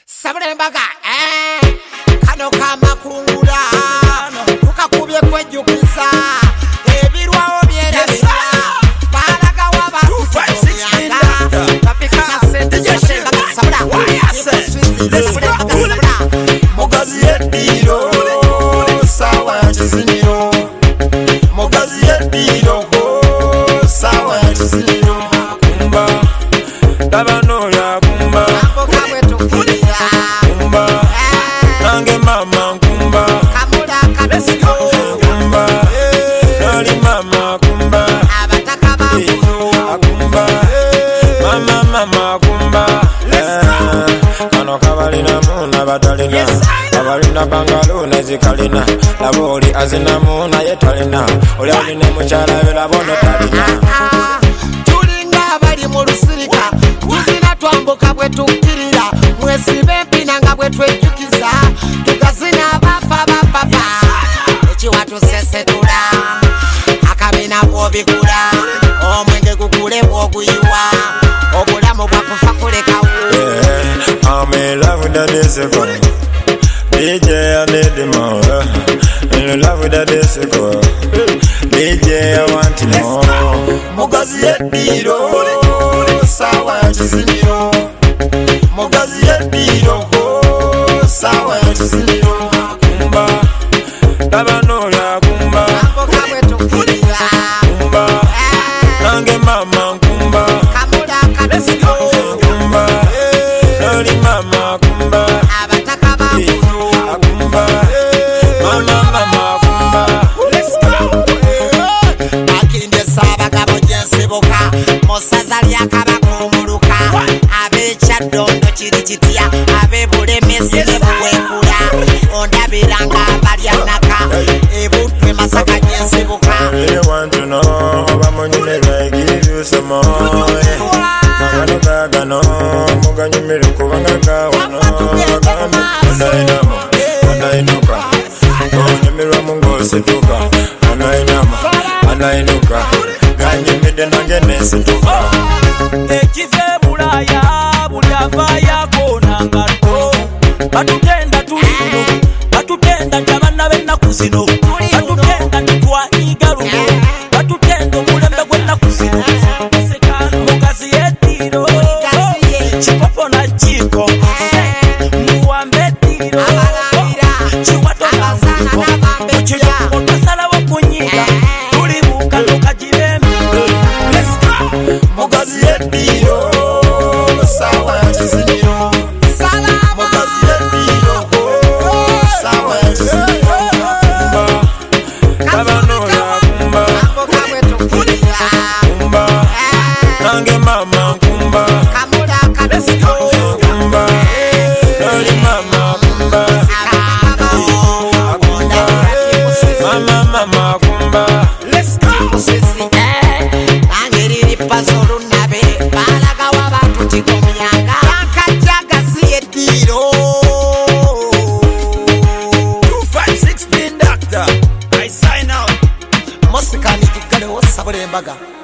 Sabulembaga kano kamakungula tukakubye kwejjukiza ebirwawo byerabira balaga waba 256 bapika sente zesembaga sabula mugazi yediro sawa ya kiziniro mugazi yediro sawa ya kiziniro kumba tabanola kumba kumba nange mama kumba kumba nali mama kumba kumba mama kumba kano kabalina muna batalina kabalina bangalo nezikalina laboli azina muna yetalina oli alina mukyala belabono talina tulinga bali mu lusirika tuzina twambuka bwe tukkirira mwesibe empina nga bwe twejjukiza tugazina abafa bapapa ekiwatusesetula akabina bw'obigula omwenge gugule bw'oguyiwa obulamu bwakufa kulekawo. I'm in love with that disco DJ, I need the more. In love with that disco DJ, I want to know. Mugazi yediro sawa ya kiziniro mugazi yediro sawa ya kiziniro kumba tabanola kumba kumba nange mama kumba kumba nali mama kumba kumba mama kumba akinde sabagabo jensibuka musaza lyakabakumuluka ab'ekyaddondo kiri kitya ab'ebulemesi ne buwekula ondabiranga abalyanaka ebutwe masaka jensibuka bamunyumirwa give you some more magano gagano muganyumire kubanga gawono anainuka onyumirwa mungosituka anainuka ganyumide nange nesituka ekive bulaya buli avayako nangato batutenda tulino batutenda njabanna b'ennaku zino batutenda titwanyiga luno batutenda omulembe gw'ennaku zino mugazi yeddiro kikopo na jiko muwambe eddiro kiwato navuko ekyokuko twasalawo kunyiga tulibuuka tukagirembe mugazi yeddiro sawa ya kiziniro mugazi yeddiro sawa ya kiziniro kumba tabanola kumba kumba nange mama kumba kumba nali mama kumba mama kumba angiriri pasolunabe balaga wabantu tikomyanga yankajagasi yeddiro 256 Doctor, I sign out. mosikani kigalewo Sabulembaga.